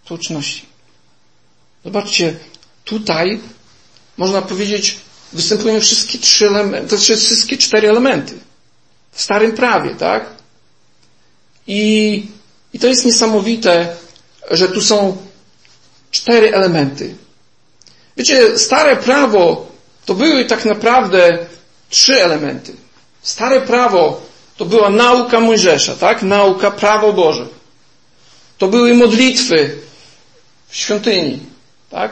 społeczności. Zobaczcie, tutaj można powiedzieć, występują wszystkie wszystkie 4 elementy. W Starym Prawie, tak? I to jest niesamowite, że tu są 4 elementy. Wiecie, Stare Prawo to były tak naprawdę 3 elementy. Stare Prawo to była nauka Mojżesza, tak? Nauka, prawo Boże. To były modlitwy w świątyni, tak?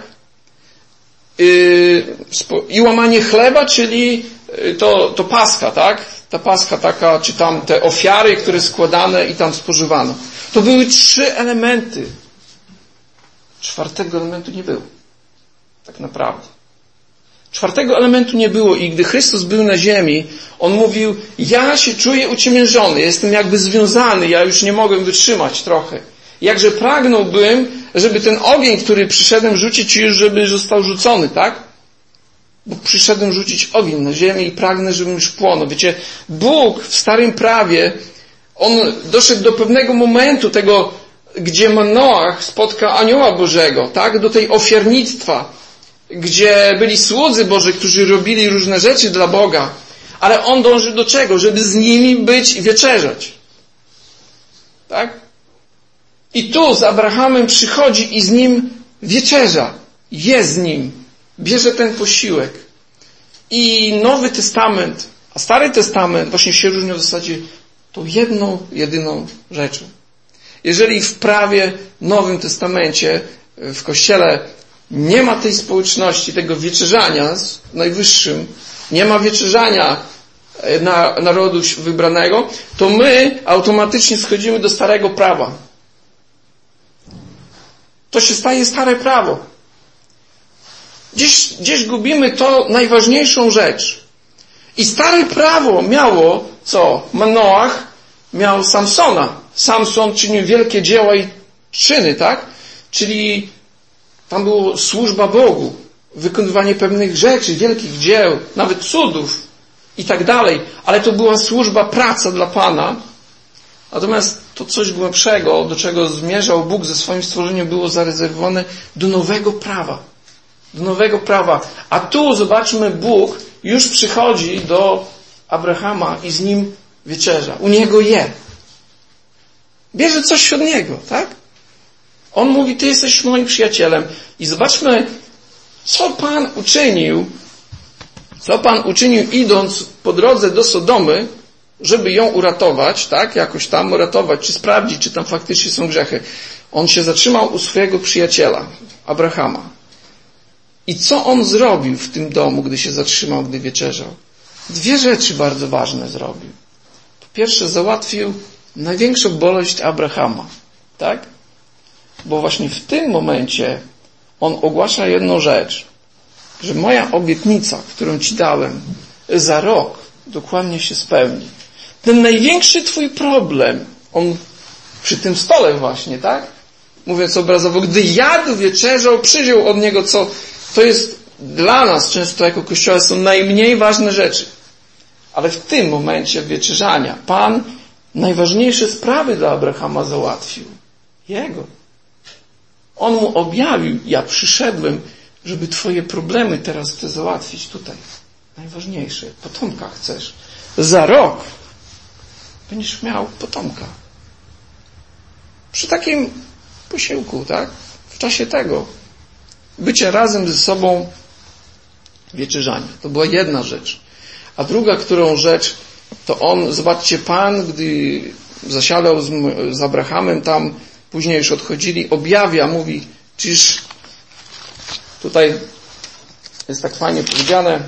I łamanie chleba, czyli to Pascha, tak? Ta Pascha taka, czy tam te ofiary, które składane i tam spożywano. To były 3 elementy. 4. elementu nie było. Tak naprawdę. 4. elementu nie było i gdy Chrystus był na ziemi, On mówił, ja się czuję uciemiężony, jestem jakby związany, ja już nie mogłem wytrzymać trochę. Jakże pragnąłbym, żeby ten ogień, który przyszedłem rzucić, już żeby został rzucony, tak? Bo przyszedłem rzucić ogień na ziemię i pragnę, żebym już płonął. Wiecie, Bóg w Starym Prawie, On doszedł do pewnego momentu tego, gdzie Manoach spotka anioła Bożego, tak? Do tej ofiarnictwa, gdzie byli słudzy Boży, którzy robili różne rzeczy dla Boga, ale On dąży do czego? Żeby z nimi być i wieczerzać. Tak? I tu z Abrahamem przychodzi i z nim wieczerza. Jest z nim. Bierze ten posiłek. I Nowy Testament, a Stary Testament właśnie się różnią w zasadzie tą jedną, jedyną rzeczą. Jeżeli w prawie Nowym Testamencie, w Kościele nie ma tej społeczności, tego wieczerzania z Najwyższym, nie ma wieczerzania narodu wybranego, to my automatycznie schodzimy do Starego Prawa. To się staje Stare Prawo. Gdzieś gubimy to najważniejszą rzecz. I Stare Prawo miało co? Manoach miał Samsona. Samson czynił wielkie dzieła i czyny, tak? Czyli tam było służba Bogu, wykonywanie pewnych rzeczy, wielkich dzieł, nawet cudów i tak dalej. Ale to była służba, praca dla Pana. Natomiast to coś głębszego, do czego zmierzał Bóg ze swoim stworzeniem, było zarezerwowane do nowego prawa. Do nowego prawa. A tu, zobaczmy, Bóg już przychodzi do Abrahama i z nim wieczerza. U niego je. Bierze coś od niego, tak? On mówi, ty jesteś moim przyjacielem. I zobaczmy, co Pan uczynił idąc po drodze do Sodomy, żeby ją uratować, tak? Jakoś tam uratować, czy sprawdzić, czy tam faktycznie są grzechy. On się zatrzymał u swojego przyjaciela, Abrahama. I co on zrobił w tym domu, gdy się zatrzymał, gdy wieczerzał? 2 rzeczy bardzo ważne zrobił. Po pierwsze, załatwił największą boleść Abrahama, tak? Bo właśnie w tym momencie on ogłasza jedną rzecz, że moja obietnica, którą ci dałem, za rok dokładnie się spełni. Ten największy twój problem, on przy tym stole właśnie, tak? Mówiąc obrazowo, gdy jadł, wieczerzał, przyjął od niego, co to jest dla nas często jako Kościoła są najmniej ważne rzeczy. Ale w tym momencie wieczerzania Pan najważniejsze sprawy dla Abrahama załatwił. Jego. On mu objawił, ja przyszedłem, żeby twoje problemy teraz chcę załatwić tutaj. Najważniejsze. Potomka chcesz. Za rok będziesz miał potomka. Przy takim posiłku, tak? W czasie tego. Bycie razem ze sobą wieczerzanie. To była jedna rzecz. A druga, którą rzecz, to on, zobaczcie, Pan, gdy zasiadał z Abrahamem tam, później już odchodzili, objawia, mówi, czyż tutaj jest tak fajnie powiedziane,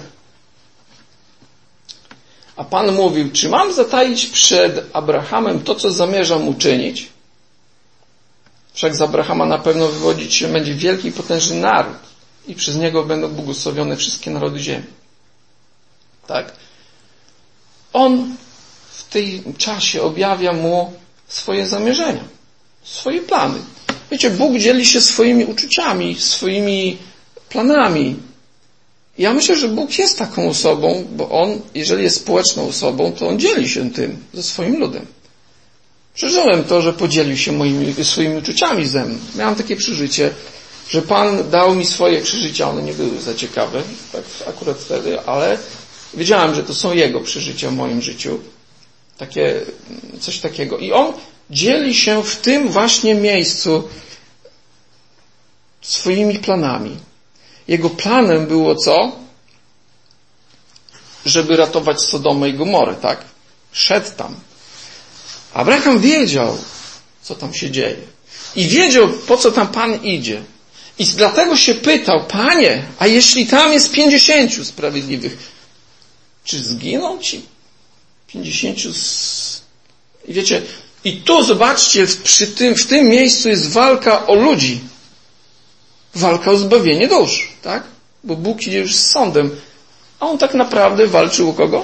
a Pan mówił, czy mam zataić przed Abrahamem to, co zamierzam uczynić? Wszak z Abrahama na pewno wywodzić się będzie wielki i potężny naród i przez niego będą błogosławione wszystkie narody ziemi. Tak? On w tym czasie objawia mu swoje zamierzenia, swoje plany. Wiecie, Bóg dzieli się swoimi uczuciami, swoimi planami. Ja myślę, że Bóg jest taką osobą, bo On, jeżeli jest społeczną osobą, to On dzieli się tym ze swoim ludem. Przeżyłem to, że podzielił się swoimi uczuciami ze mną. Miałem takie przeżycie, że Pan dał mi swoje przeżycia. One nie były za ciekawe, tak akurat wtedy, ale wiedziałem, że to są Jego przeżycia w moim życiu. Coś takiego. I On dzieli się w tym właśnie miejscu swoimi planami. Jego planem było co? Żeby ratować Sodomę i Gomorę, tak? Szedł tam. Abraham wiedział, co tam się dzieje. I wiedział, po co tam Pan idzie. I dlatego się pytał, Panie, a jeśli tam jest 50 sprawiedliwych, czy zginą ci 50? I wiecie, i tu zobaczcie, w tym miejscu jest walka o ludzi. Walka o zbawienie dusz, tak? Bo Bóg idzie już z sądem. A On tak naprawdę walczył o kogo?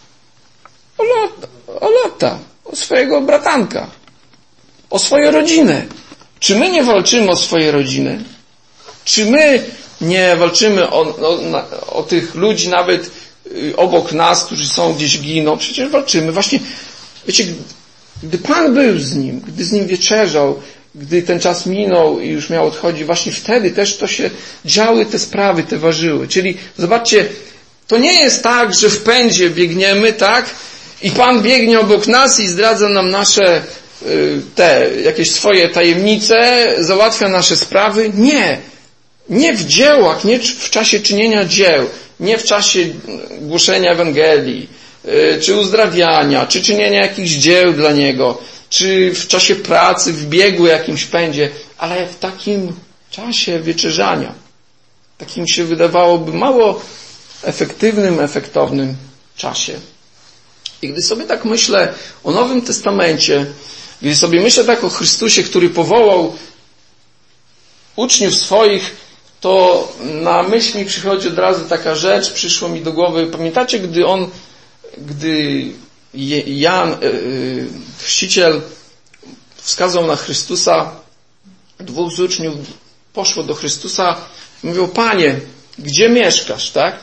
O Lota, o swojego bratanka, o swoją rodzinę. Czy my nie walczymy o swoje rodziny? Czy my nie walczymy o tych ludzi nawet obok nas, którzy są gdzieś giną? Przecież walczymy. Właśnie, wiecie, gdy Pan był z nim, gdy z nim wieczerzał, gdy ten czas minął i już miał odchodzić, właśnie wtedy też to się działy, te sprawy, te ważyły. Czyli zobaczcie, to nie jest tak, że w pędzie biegniemy, tak? I Pan biegnie obok nas i zdradza nam nasze jakieś swoje tajemnice, załatwia nasze sprawy. Nie. Nie w dziełach, nie w czasie czynienia dzieł, nie w czasie głoszenia Ewangelii, czy uzdrawiania, czy czynienia jakichś dzieł dla Niego, czy w czasie pracy, w biegu jakimś pędzie, ale w takim czasie wieczerzania. Takim się wydawałoby mało efektywnym, efektownym czasie. I gdy sobie tak myślę o Nowym Testamencie, gdy sobie myślę tak o Chrystusie, który powołał uczniów swoich, to na myśl mi przychodzi od razu taka rzecz, przyszło mi do głowy. Pamiętacie, gdy Jan, chrzciciel, wskazał na Chrystusa, 2 z uczniów poszło do Chrystusa i mówią, Panie, gdzie mieszkasz, tak?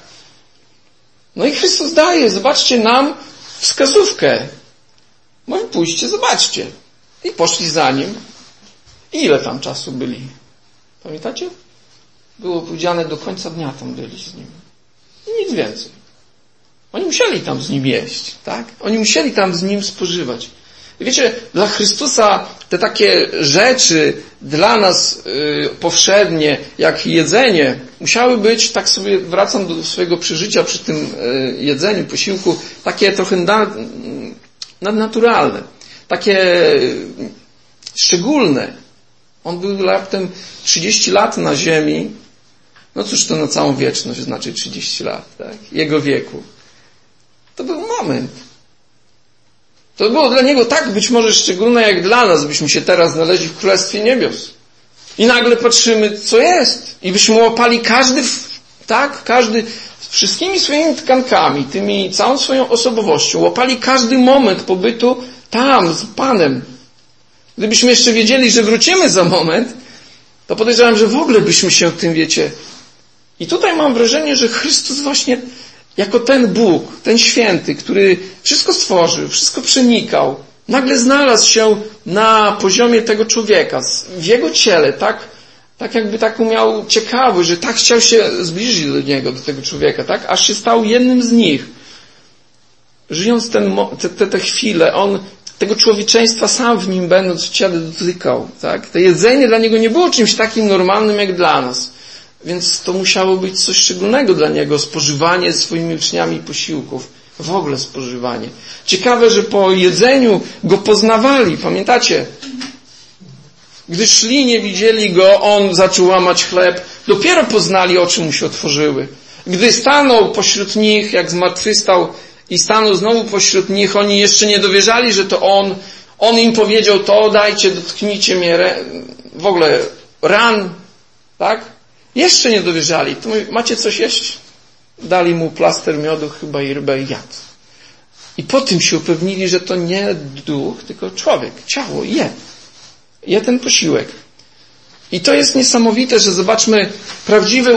No i Chrystus daje, zobaczcie, nam wskazówkę. Mówi, pójdźcie, zobaczcie. I poszli za Nim. I ile tam czasu byli? Pamiętacie? Było powiedziane, do końca dnia tam byli z Nim. I nic więcej. Oni musieli tam z Nim jeść, tak? Oni musieli tam z Nim spożywać. I wiecie, dla Chrystusa te takie rzeczy dla nas powszednie, jak jedzenie, musiały być, tak sobie wracam do swojego przeżycia przy tym jedzeniu, posiłku, takie trochę nadnaturalne, takie szczególne. On był raptem 30 lat na ziemi. No cóż to na całą wieczność znaczy 30 lat, tak? Jego wieku. To był moment. To było dla Niego tak być może szczególne jak dla nas, byśmy się teraz znaleźli w Królestwie Niebios. I nagle patrzymy, co jest. I byśmy łapali każdy, wszystkimi swoimi tkankami, całą swoją osobowością, łapali każdy moment pobytu tam, z Panem. Gdybyśmy jeszcze wiedzieli, że wrócimy za moment, to podejrzewam, że w ogóle byśmy się tym, wiecie. I tutaj mam wrażenie, że Chrystus właśnie jako ten Bóg, ten święty, który wszystko stworzył, wszystko przenikał, nagle znalazł się na poziomie tego człowieka, w jego ciele, tak jakby taką miał ciekawy, że tak chciał się zbliżyć do niego, do tego człowieka, tak, aż się stał jednym z nich. Żyjąc te chwile, on tego człowieczeństwa sam w nim będąc w ciele dotykał, tak. To jedzenie dla niego nie było czymś takim normalnym jak dla nas. Więc to musiało być coś szczególnego dla niego, spożywanie swoimi uczniami posiłków. W ogóle spożywanie. Ciekawe, że po jedzeniu go poznawali. Pamiętacie? Gdy szli, nie widzieli go, on zaczął łamać chleb. Dopiero poznali, oczy mu się otworzyły. Gdy stanął pośród nich, jak zmartwychwstał i stanął znowu pośród nich, oni jeszcze nie dowierzali, że to on. On im powiedział, to dajcie, dotknijcie mnie, w ogóle ran, tak? Jeszcze nie dowierzali. To mówi, macie coś jeść? Dali mu plaster miodu chyba i rybę i jadł. I po tym się upewnili, że to nie duch, tylko człowiek, ciało je ten posiłek. I to jest niesamowite, że zobaczmy, prawdziwe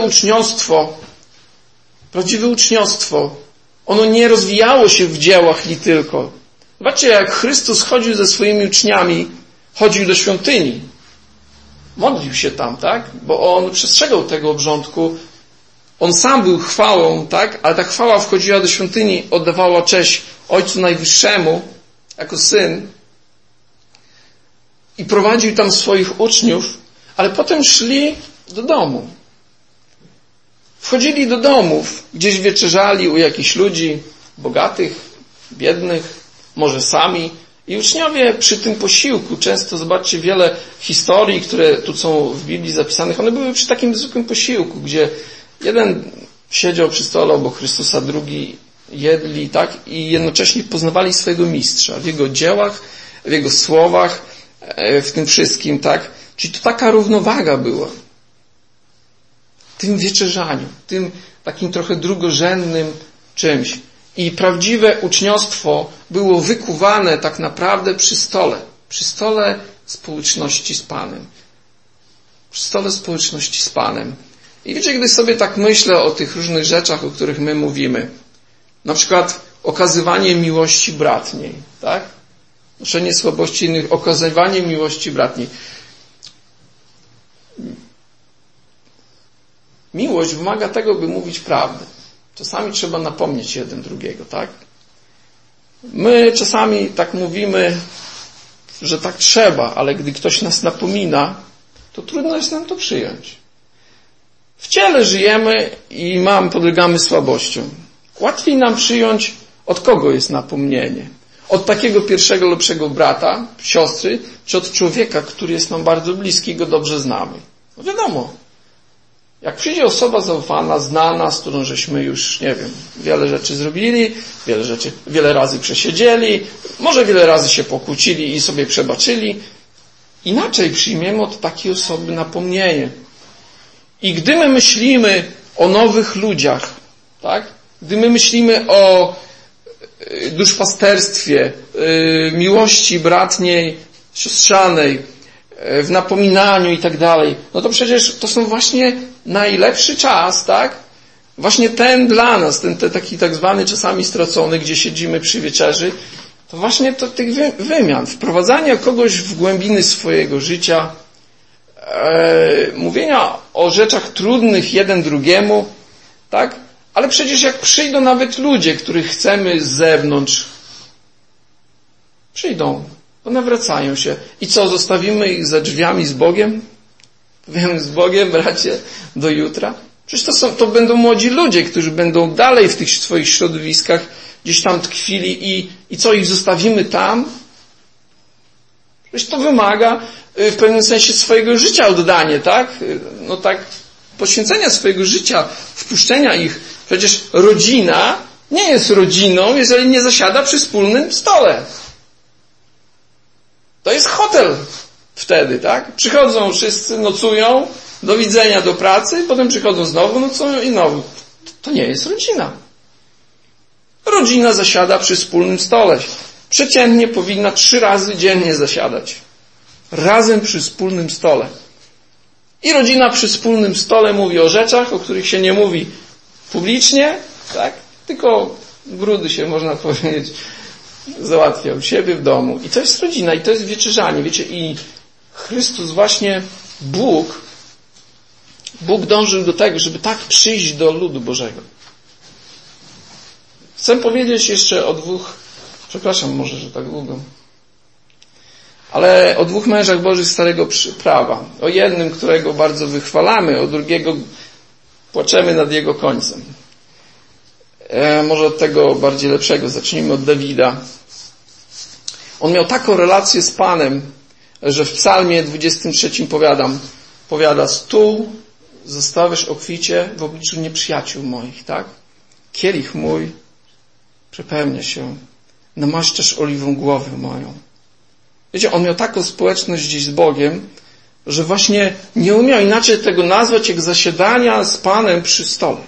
uczniostwo, ono nie rozwijało się w dziełach li tylko. Zobaczcie, jak Chrystus chodził ze swoimi uczniami, chodził do świątyni. Modlił się tam, tak? Bo On przestrzegał tego obrządku. On sam był chwałą, tak? Ale ta chwała wchodziła do świątyni, oddawała cześć Ojcu Najwyższemu, jako Syn. I prowadził tam swoich uczniów, ale potem szli do domu. Wchodzili do domów, gdzieś wieczerzali u jakichś ludzi, bogatych, biednych, może sami. I uczniowie przy tym posiłku, często zobaczcie wiele historii, które tu są w Biblii zapisanych, one były przy takim zwykłym posiłku, gdzie jeden siedział przy stole obok Chrystusa, drugi jedli, tak? I jednocześnie poznawali swojego mistrza w jego dziełach, w jego słowach, w tym wszystkim, tak? Czyli to taka równowaga była. Tym wieczerzaniu, tym takim trochę drugorzędnym czymś. I prawdziwe uczniostwo było wykuwane tak naprawdę przy stole społeczności z Panem. Przy stole społeczności z Panem. I wiecie, gdy sobie tak myślę o tych różnych rzeczach, o których my mówimy, na przykład okazywanie miłości bratniej, tak? Noszenie słabości innych, okazywanie miłości bratniej. Miłość wymaga tego, by mówić prawdę. Czasami trzeba napomnieć jeden drugiego, tak? My czasami tak mówimy, że tak trzeba, ale gdy ktoś nas napomina, to trudno jest nam to przyjąć. W ciele żyjemy i podlegamy słabościom. Łatwiej nam przyjąć, od kogo jest napomnienie. Od takiego pierwszego, lepszego brata, siostry, czy od człowieka, który jest nam bardzo bliski i go dobrze znamy. No wiadomo, jak przyjdzie osoba zaufana, znana, z którą żeśmy już, nie wiem, wiele rzeczy zrobili, wiele razy przesiedzieli, może wiele razy się pokłócili i sobie przebaczyli, inaczej przyjmiemy od takiej osoby napomnienie. I gdy my myślimy o nowych ludziach, tak? Gdy my myślimy o duszpasterstwie, miłości bratniej, siostrzanej, w napominaniu i tak dalej, no to przecież to są właśnie najlepszy czas, tak? Właśnie ten dla nas, ten taki tak zwany czasami stracony, gdzie siedzimy przy wieczerzy, to właśnie to tych wymian, wprowadzania kogoś w głębiny swojego życia, mówienia o rzeczach trudnych jeden drugiemu, tak? Ale przecież jak przyjdą nawet ludzie, których chcemy z zewnątrz, przyjdą, bo nawracają się. I co, zostawimy ich za drzwiami z Bogiem? Powiemy z Bogiem, bracie, do jutra? Przecież to będą młodzi ludzie, którzy będą dalej w tych swoich środowiskach gdzieś tam tkwili i co, ich zostawimy tam? Przecież to wymaga w pewnym sensie swojego życia oddanie, tak? No tak, poświęcenia swojego życia, wpuszczenia ich. Przecież rodzina nie jest rodziną, jeżeli nie zasiada przy wspólnym stole. To jest hotel wtedy, tak? Przychodzą wszyscy, nocują, do widzenia, do pracy, potem przychodzą znowu, nocują i znowu. To nie jest rodzina. Rodzina zasiada przy wspólnym stole. Przeciętnie powinna 3 razy dziennie zasiadać. Razem przy wspólnym stole. I rodzina przy wspólnym stole mówi o rzeczach, o których się nie mówi publicznie, tak? Tylko brudy się, można powiedzieć, załatwia u siebie w domu. I to jest rodzina, i to jest wieczerzanie. Wiecie, i Chrystus właśnie, Bóg dążył do tego, żeby tak przyjść do ludu Bożego. Chcę powiedzieć jeszcze o 2, przepraszam może, że tak długo, ale o 2 mężach Bożych Starego Prawa. O jednym, którego bardzo wychwalamy, o drugiego płaczemy nad jego końcem. Może od tego bardziej lepszego. Zacznijmy od Dawida. On miał taką relację z Panem, że w psalmie 23 powiada, stół zostawiasz obficie w obliczu nieprzyjaciół moich, tak? Kielich mój przepełnia się, namaszczasz oliwą głowę moją. Wiecie, on miał taką społeczność gdzieś z Bogiem, że właśnie nie umiał inaczej tego nazwać, jak zasiadania z Panem przy stole.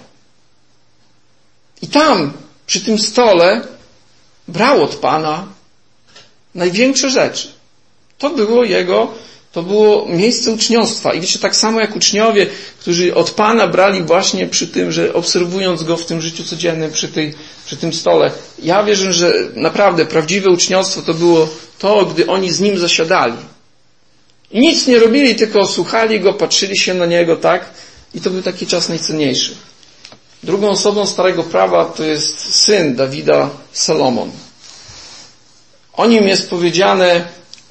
I tam, przy tym stole, brał od Pana największe rzeczy. To To było miejsce uczniostwa. I wiecie, tak samo jak uczniowie, którzy od Pana brali właśnie przy tym, że obserwując Go w tym życiu codziennym, przy tym stole. Ja wierzę, że naprawdę prawdziwe uczniostwo to było to, gdy oni z Nim zasiadali. I nic nie robili, tylko słuchali Go, patrzyli się na Niego, tak? I to był taki czas najcenniejszy. Drugą osobą Starego Prawa to jest syn Dawida, Salomon. O nim jest powiedziane,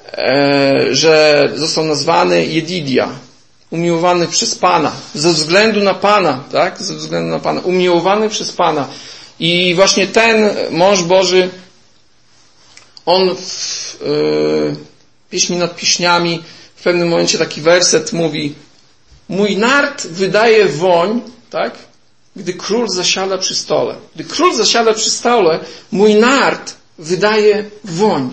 że został nazwany Jedidia, umiłowany przez Pana, ze względu na Pana, tak? Ze względu na Pana, umiłowany przez Pana. I właśnie ten mąż Boży, on w Pieśni nad Pieśniami w pewnym momencie taki werset mówi: mój nart wydaje woń, tak? Gdy król zasiada przy stole. Gdy król zasiada przy stole, mój nart wydaje woń.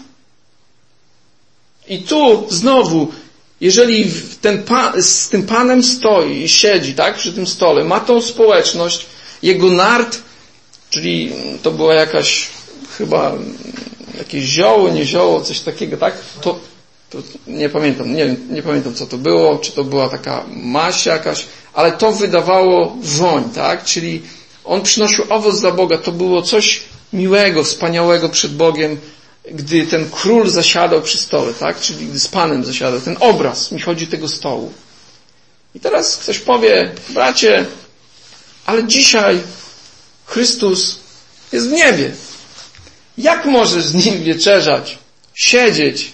I tu znowu, jeżeli z tym Panem stoi i siedzi, tak, przy tym stole, ma tą społeczność, jego nart, czyli to była jakaś chyba jakieś zioło, nie zioło, coś takiego, tak? To nie pamiętam, nie pamiętam co to było, czy to była taka maść jakaś, ale to wydawało woń, tak? Czyli on przynosił owoc dla Boga, to było coś miłego, wspaniałego przed Bogiem, gdy ten król zasiadał przy stole, tak? Czyli gdy z Panem zasiadał. Ten obraz mi chodzi tego stołu. I teraz ktoś powie: bracie, ale dzisiaj Chrystus jest w niebie. Jak możesz z Nim wieczerzać, siedzieć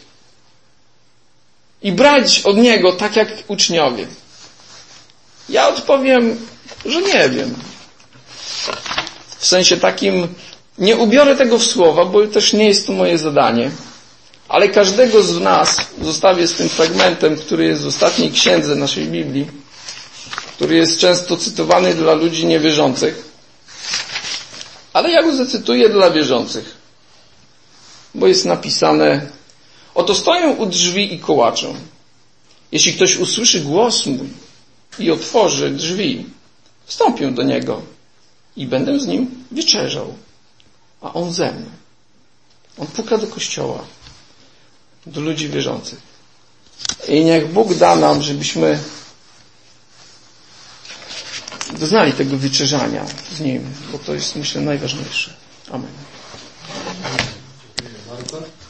i brać od Niego tak jak uczniowie? Ja odpowiem, że nie wiem. W sensie takim, nie ubiorę tego w słowa, bo też nie jest to moje zadanie, ale każdego z nas zostawię z tym fragmentem, który jest w ostatniej księdze naszej Biblii, który jest często cytowany dla ludzi niewierzących, ale ja go zacytuję dla wierzących, bo jest napisane: oto stoję u drzwi i kołaczę. Jeśli ktoś usłyszy głos mój i otworzy drzwi, wstąpię do niego i będę z nim wieczerzał, a on ze mną. On puka do kościoła, do ludzi wierzących. I niech Bóg da nam, żebyśmy doznali tego wieczerzania z Nim, bo to jest, myślę, najważniejsze. Amen.